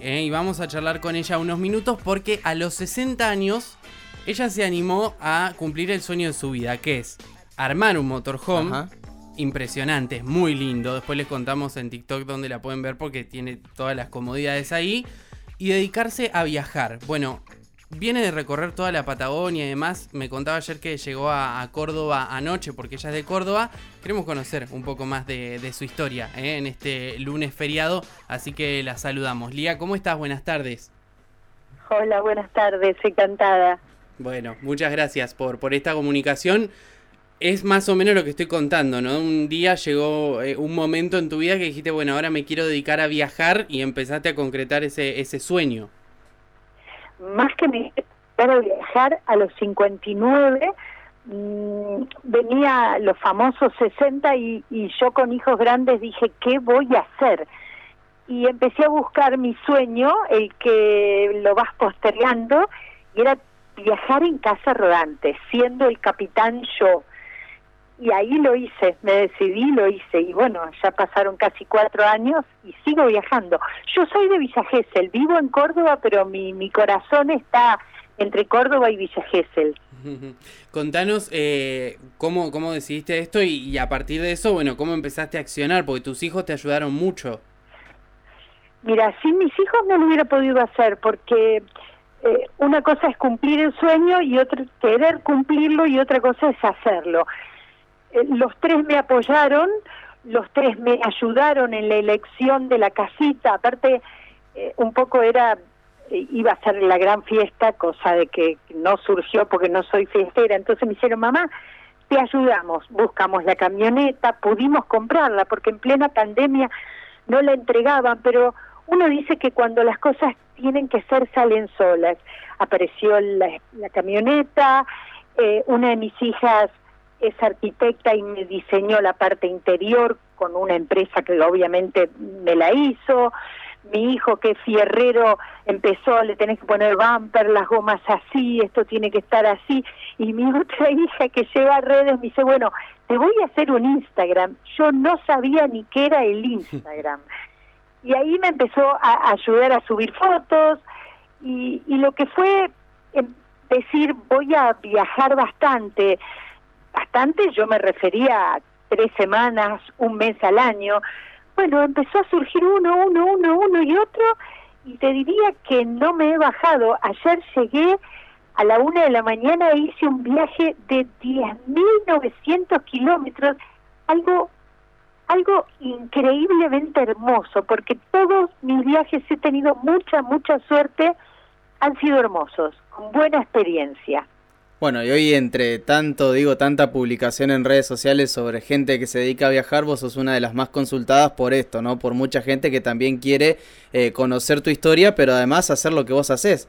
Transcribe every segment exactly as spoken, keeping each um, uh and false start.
¿eh? Y vamos a charlar con ella unos minutos porque a los sesenta años ella se animó a cumplir el sueño de su vida, que es armar un motorhome. Ajá. Impresionante, es muy lindo. Después les contamos en TikTok donde la pueden ver porque tiene todas las comodidades ahí. Y dedicarse a viajar. Bueno, viene de recorrer toda la Patagonia y demás. Me contaba ayer que llegó a, a Córdoba anoche porque ella es de Córdoba. Queremos conocer un poco más de, de su historia, ¿eh? En este lunes feriado. Así que la saludamos. Lía, ¿cómo estás? Buenas tardes. Hola, buenas tardes. Encantada. Bueno, muchas gracias por, por esta comunicación. Es más o menos lo que estoy contando, ¿no? Un día llegó eh, un momento en tu vida que dijiste, bueno, ahora me quiero dedicar a viajar y empezaste a concretar ese ese sueño. Más que me para viajar, a los cincuenta y nueve mmm, venía los famosos sesenta y, y yo con hijos grandes dije, ¿qué voy a hacer? Y empecé a buscar mi sueño, el que lo vas postergando, y era viajar en casa rodante, siendo el capitán yo. Y ahí lo hice, me decidí, lo hice, y bueno, ya pasaron casi cuatro años y sigo viajando. Yo soy de Villa Gesell, vivo en Córdoba, pero mi, mi corazón está entre Córdoba y Villa Gesell. Contanos eh, cómo, cómo decidiste esto y, y a partir de eso, bueno, cómo empezaste a accionar, porque tus hijos te ayudaron mucho. Mira, sin mis hijos no lo hubiera podido hacer, porque eh, una cosa es cumplir el sueño y otra querer cumplirlo y otra cosa es hacerlo. Los tres me apoyaron, los tres me ayudaron en la elección de la casita, aparte eh, un poco era, eh, iba a ser la gran fiesta, cosa de que no surgió porque no soy fiestera, entonces me dijeron, mamá, te ayudamos, buscamos la camioneta, pudimos comprarla, porque en plena pandemia no la entregaban, pero uno dice que cuando las cosas tienen que ser, salen solas. Apareció la, la camioneta, eh, una de mis hijas es arquitecta y me diseñó la parte interior con una empresa que obviamente me la hizo. Mi hijo, que es fierrero, empezó, le tenés que poner bumper, las gomas así, esto tiene que estar así. Y mi otra hija, que lleva redes, me dice, bueno, te voy a hacer un Instagram. Yo no sabía ni qué era el Instagram. Y ahí me empezó a ayudar a subir fotos, y, y lo que fue eh, decir, voy a viajar bastante. Bastante, yo me refería a tres semanas, un mes al año. Bueno, empezó a surgir uno, uno, uno, uno y otro, y te diría que no me he bajado. Ayer llegué a la una de la mañana e hice un viaje de diez mil novecientos kilómetros, algo, algo increíblemente hermoso, porque todos mis viajes he tenido mucha, mucha suerte, han sido hermosos, con buena experiencia. Bueno, y hoy entre tanto, digo, tanta publicación en redes sociales sobre gente que se dedica a viajar, vos sos una de las más consultadas por esto, ¿no? Por mucha gente que también quiere eh, conocer tu historia, pero además hacer lo que vos hacés.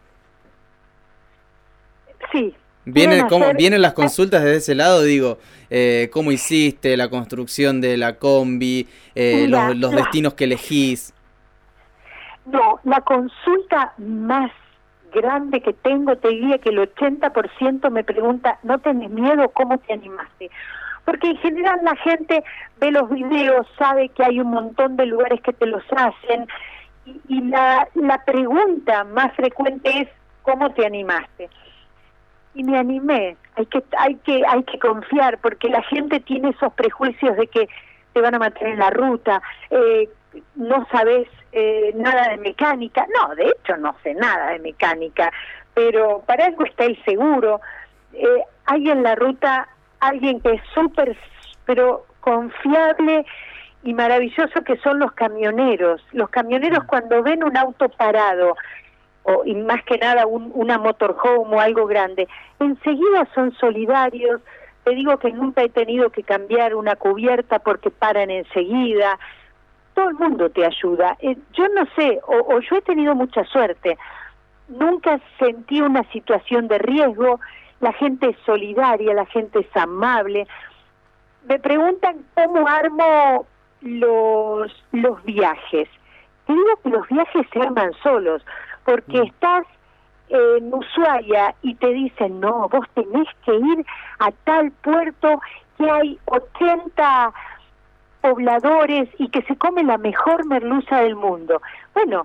Sí. Vienen, ¿cómo, hacer... ¿Vienen las consultas desde ese lado? Digo, eh, ¿cómo hiciste la construcción de la combi, eh, Mira, los, los la... destinos que elegís? No, la consulta más grande que tengo, te diría que el ochenta por ciento me pregunta, ¿no tenés miedo? ¿Cómo te animaste? Porque en general la gente ve los videos, sabe que hay un montón de lugares que te los hacen, y, y la, la pregunta más frecuente es, ¿cómo te animaste? Y me animé. Hay que, hay que, hay que confiar, porque la gente tiene esos prejuicios de que te van a matar en la ruta, eh, no sabes eh, nada de mecánica. No, de hecho no sé nada de mecánica, pero para algo está el seguro. Eh, hay en la ruta alguien que es súper, pero confiable y maravilloso, que son los camioneros. Los camioneros, cuando ven un auto parado, o y más que nada un, una motorhome o algo grande, enseguida son solidarios. Te digo que nunca he tenido que cambiar una cubierta porque paran enseguida. Todo el mundo te ayuda. Eh, yo no sé, o, o yo he tenido mucha suerte. Nunca sentí una situación de riesgo. La gente es solidaria, la gente es amable. Me preguntan cómo armo los, los viajes. Te digo que los viajes se arman solos, porque mm. estás en Ushuaia y te dicen, no, vos tenés que ir a tal puerto que hay ochenta pobladores y que se come la mejor merluza del mundo. Bueno,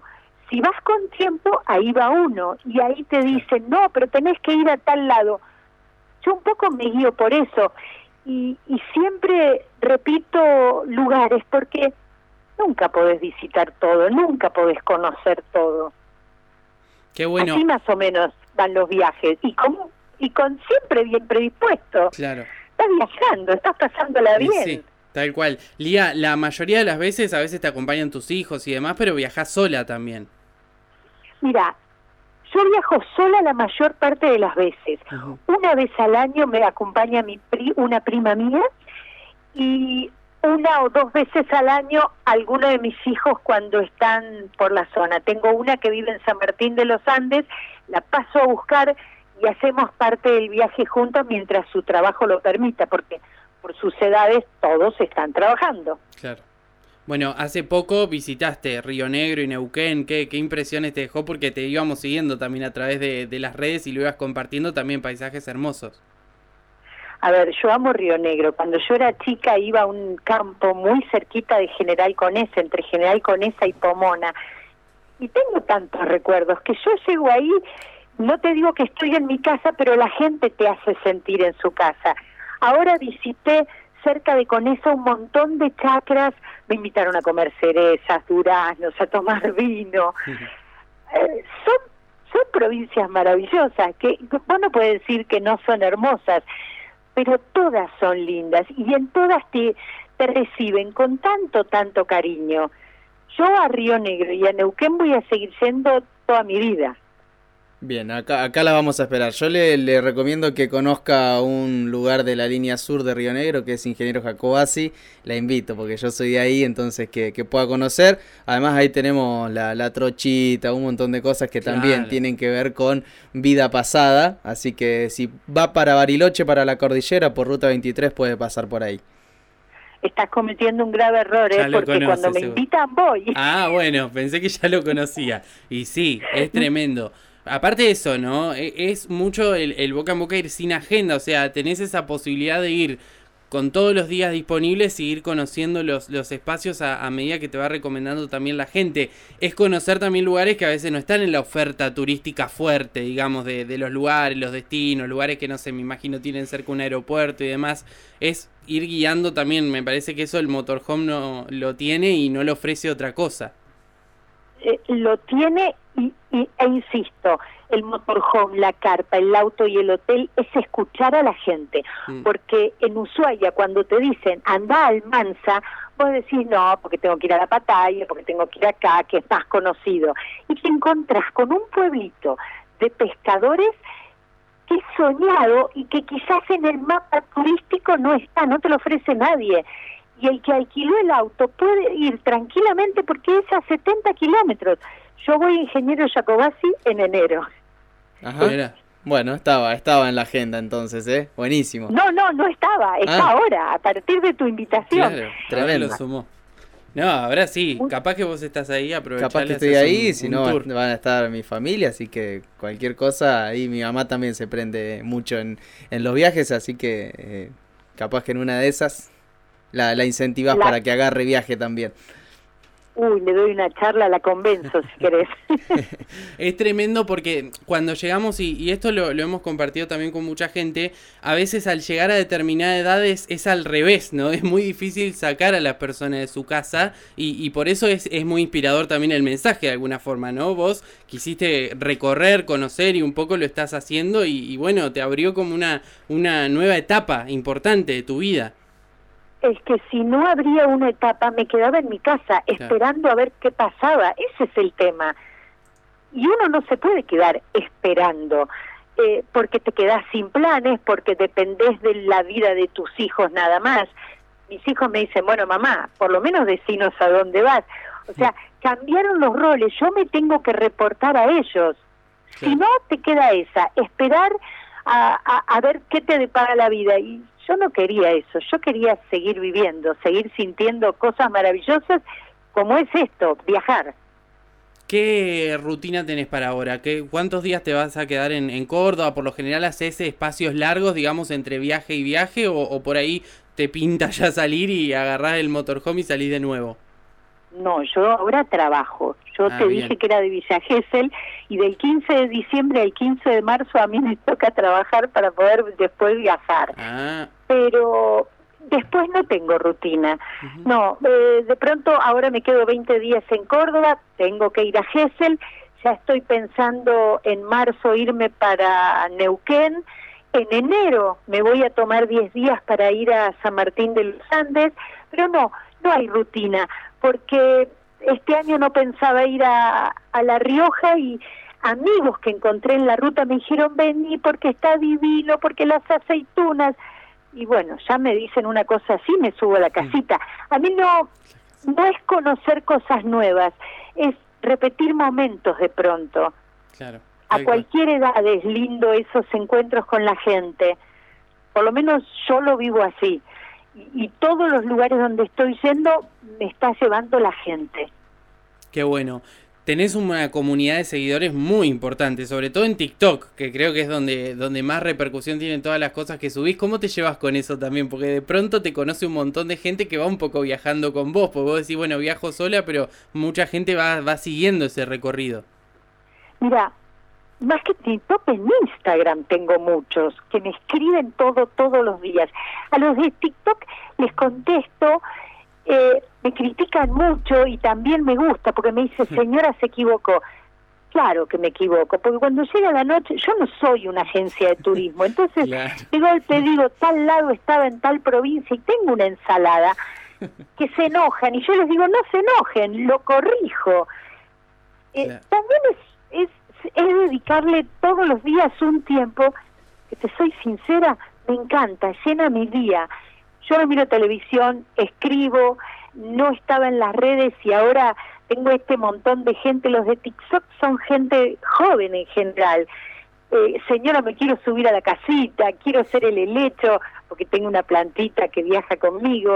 Si vas con tiempo, ahí va uno, y ahí te dicen, no, pero tenés que ir a tal lado. Yo un poco me guío por eso, y, y siempre repito lugares, porque nunca podés visitar todo, nunca podés conocer todo. Qué bueno. Así más o menos van los viajes, y con, y con siempre bien predispuesto. Claro. Estás viajando, estás pasándola bien. Sí, tal cual. Lía, la mayoría de las veces, a veces te acompañan tus hijos y demás, pero viajás sola también. Mira, yo viajo sola la mayor parte de las veces. Uh-huh. Una vez al año me acompaña mi pri, una prima mía, y una o dos veces al año alguno de mis hijos cuando están por la zona. Tengo una que vive en San Martín de los Andes, la paso a buscar y hacemos parte del viaje juntos mientras su trabajo lo permita, porque por sus edades todos están trabajando. Claro. Bueno, hace poco visitaste Río Negro y Neuquén. ¿Qué, qué impresiones te dejó? Porque te íbamos siguiendo también a través de, de las redes y lo ibas compartiendo también, paisajes hermosos. A ver, yo amo Río Negro. Cuando yo era chica iba a un campo muy cerquita de General Conesa, entre General Conesa y Pomona. Y tengo tantos recuerdos que yo llego ahí, no te digo que estoy en mi casa, pero la gente te hace sentir en su casa. Ahora visité cerca de Conesa un montón de chacras, me invitaron a comer cerezas, duraznos, a tomar vino. Uh-huh. Eh, son, son provincias maravillosas, que vos no puedes decir que no son hermosas, pero todas son lindas y en todas te, te reciben con tanto, tanto cariño. Yo a Río Negro y a Neuquén voy a seguir yendo toda mi vida. Bien, acá, acá la vamos a esperar. Yo le, le recomiendo que conozca un lugar de la línea sur de Río Negro, que es Ingeniero Jacobacci. La invito, porque yo soy de ahí, entonces que, que pueda conocer. Además ahí tenemos la, la trochita, un montón de cosas que también claro. tienen que ver con vida pasada. Así que si va para Bariloche, para la cordillera, por Ruta veintitrés puede pasar por ahí. Estás cometiendo un grave error, ¿eh? Porque conoce, cuando me seguro. invitan voy. Ah, bueno, pensé que ya lo conocía. Y sí, es tremendo. Aparte de eso, ¿no? Es mucho el, el boca en boca, ir sin agenda, o sea, tenés esa posibilidad de ir con todos los días disponibles y ir conociendo los, los espacios a, a medida que te va recomendando también la gente. Es conocer también lugares que a veces no están en la oferta turística fuerte, digamos, de, de los lugares, los destinos, lugares que no sé, me imagino tienen cerca un aeropuerto y demás. Es ir guiando también, me parece que eso el motorhome no lo tiene y no le ofrece otra cosa. Eh, lo tiene y, y, e insisto, el motorhome, la carpa, el auto y el hotel es escuchar a la gente, mm. porque en Ushuaia cuando te dicen anda al Almanza, vos decís no, porque tengo que ir a la Pataya, porque tengo que ir acá, que es más conocido, y te encontrás con un pueblito de pescadores que es soñado y que quizás en el mapa turístico no está, no te lo ofrece nadie. Y el que alquiló el auto puede ir tranquilamente porque es a setenta kilómetros. Yo voy a Ingeniero Jacobacci en enero. Ajá. Mira. Bueno, estaba, estaba en la agenda entonces, ¿eh? Buenísimo. No, no, no estaba, está ah. ahora, a partir de tu invitación. Claro, tremendo. Lo sumó. No, ahora sí, capaz que vos estás ahí, aprovechá. Capaz que estoy ahí, un, si un no tour. Van a estar mi familia, así que cualquier cosa, ahí mi mamá también se prende mucho en, en los viajes, así que eh, capaz que en una de esas... La, la incentivas la... para que agarre viaje también. Uy, le doy una charla, la convenzo si querés. Es tremendo porque cuando llegamos, y, y esto lo, lo hemos compartido también con mucha gente, a veces al llegar a determinada edad es, es al revés, ¿no? Es muy difícil sacar a las personas de su casa y, y por eso es, es muy inspirador también el mensaje de alguna forma, ¿no? Vos quisiste recorrer, conocer y un poco lo estás haciendo y, y bueno, te abrió como una, una nueva etapa importante de tu vida. Es que si no habría una etapa, me quedaba en mi casa esperando claro. a ver qué pasaba. Ese es el tema. Y uno no se puede quedar esperando, eh, porque te quedás sin planes, porque dependés de la vida de tus hijos nada más. Mis hijos me dicen, bueno, mamá, por lo menos decinos a dónde vas. O sea, cambiaron los roles, yo me tengo que reportar a ellos. Sí. Si no, te queda esa, esperar a, a, a ver qué te depara la vida. Y yo no quería eso, yo quería seguir viviendo, seguir sintiendo cosas maravillosas como es esto, viajar. ¿Qué rutina tenés para ahora? ¿Qué, ¿Cuántos días te vas a quedar en, en Córdoba? ¿Por lo general haces espacios largos, digamos, entre viaje y viaje? ¿O, o por ahí te pinta ya salir y agarrás el motorhome y salís de nuevo? No, yo ahora trabajo. Yo Ah, te bien. dije que era de Villa Gesell y del quince de diciembre al quince de marzo a mí me toca trabajar para poder después viajar. Ah, Pero después no tengo rutina. ujú. No, eh, de pronto ahora me quedo veinte días en Córdoba, tengo que ir a Gesell, ya estoy pensando en marzo irme para Neuquén, en enero me voy a tomar diez días para ir a San Martín de los Andes, pero no, no hay rutina, porque este año no pensaba ir a, a La Rioja y amigos que encontré en la ruta me dijeron vení porque está divino, porque las aceitunas, y bueno, ya me dicen una cosa así, me subo a la casita. A mí no, no es conocer cosas nuevas, es repetir momentos de pronto. Claro. A tal cual. cualquier edad es lindo esos encuentros con la gente. Por lo menos yo lo vivo así. Y, y todos los lugares donde estoy yendo me está llevando la gente. Qué bueno. Tenés una comunidad de seguidores muy importante, sobre todo en TikTok, que creo que es donde, donde más repercusión tienen todas las cosas que subís. ¿Cómo te llevas con eso también? Porque de pronto te conoce un montón de gente que va un poco viajando con vos, porque vos decís, bueno, viajo sola, pero mucha gente va, va siguiendo ese recorrido. Mira, más que TikTok, en Instagram tengo muchos que me escriben todo, todos los días. A los de TikTok les contesto, eh, me critican mucho y también me gusta porque me dice, señora, se equivocó. Claro que me equivoco, porque cuando llega la noche, yo no soy una agencia de turismo, entonces Claro. de golpe digo, tal lado estaba en tal provincia y tengo una ensalada, que se enojan, y yo les digo, no se enojen, lo corrijo. Eh, Claro. También es, es, es dedicarle todos los días un tiempo, que te soy sincera, me encanta, llena mi día. Yo no miro televisión, escribo, no estaba en las redes y ahora tengo este montón de gente. Los de TikTok son gente joven en general. Eh, señora, me quiero subir a la casita, quiero hacer el helecho, porque tengo una plantita que viaja conmigo.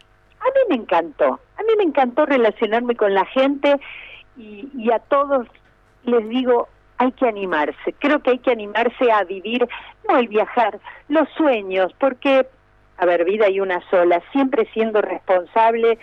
A mí me encantó, a mí me encantó relacionarme con la gente y, y a todos les digo, hay que animarse. Creo que hay que animarse a vivir, no el viajar, los sueños, porque, a ver, vida hay una sola, siempre siendo responsable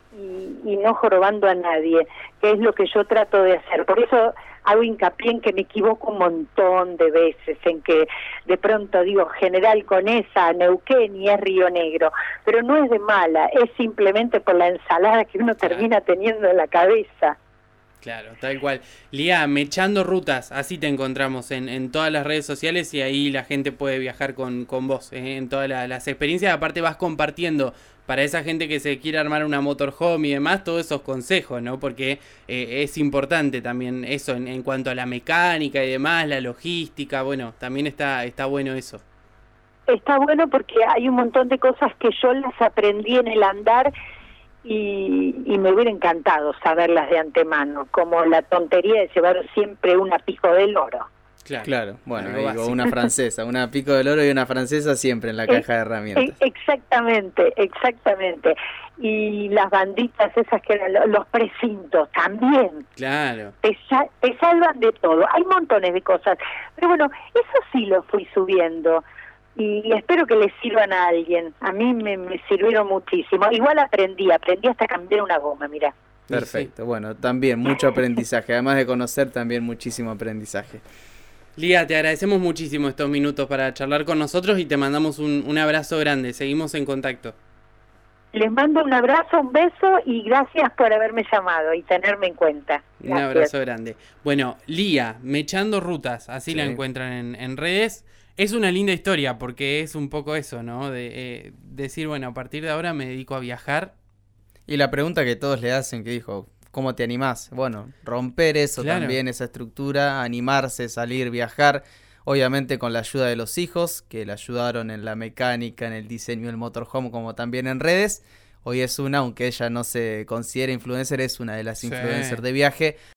y, y no jorobando a nadie, que es lo que yo trato de hacer. Por eso hago hincapié en que me equivoco un montón de veces, en que de pronto digo General Conesa, Neuquén y es Río Negro, pero no es de mala, es simplemente por la ensalada que uno Claro. termina teniendo en la cabeza. Claro, tal cual. Lía, Mechando Rutas, así te encontramos en, en todas las redes sociales y ahí la gente puede viajar con, con vos, eh, en todas la, las experiencias. Aparte vas compartiendo para esa gente que se quiere armar una motorhome y demás, todos esos consejos, ¿no? Porque eh, es importante también eso en, en cuanto a la mecánica y demás, la logística, bueno, también está, está bueno eso. Está bueno porque hay un montón de cosas que yo las aprendí en el andar y, y me hubiera encantado saberlas de antemano, como la tontería de llevar siempre una pico del oro. Claro, Claro, bueno, algo digo, básico. una francesa, una pico del oro y una francesa siempre en la caja de herramientas. Eh, Exactamente, exactamente. Y las banditas esas que eran lo- los precintos también. Claro. Te, sa- te salvan de todo. Hay montones de cosas. Pero bueno, eso sí lo fui subiendo. Y espero que les sirvan a alguien. A mí me, me sirvieron muchísimo. Igual aprendí, aprendí hasta cambiar una goma, mira. Perfecto, bueno, también mucho aprendizaje, además de conocer también muchísimo aprendizaje. Lía, te agradecemos muchísimo estos minutos para charlar con nosotros y te mandamos un, un abrazo grande. Seguimos en contacto. Les mando un abrazo, un beso y gracias por haberme llamado y tenerme en cuenta. Un Gracias. abrazo grande. Bueno, Lía, Mechando Rutas, así Sí. la encuentran en, en redes. Es una linda historia porque es un poco eso, ¿no? De eh, decir, bueno, a partir de ahora me dedico a viajar. Y la pregunta que todos le hacen, que dijo, ¿cómo te animás? Bueno, romper eso Claro. también, esa estructura, animarse, salir, viajar, obviamente con la ayuda de los hijos, que le ayudaron en la mecánica, en el diseño del motorhome, como también en redes. Hoy es una, aunque ella no se considera influencer, es una de las Sí. influencers de viaje,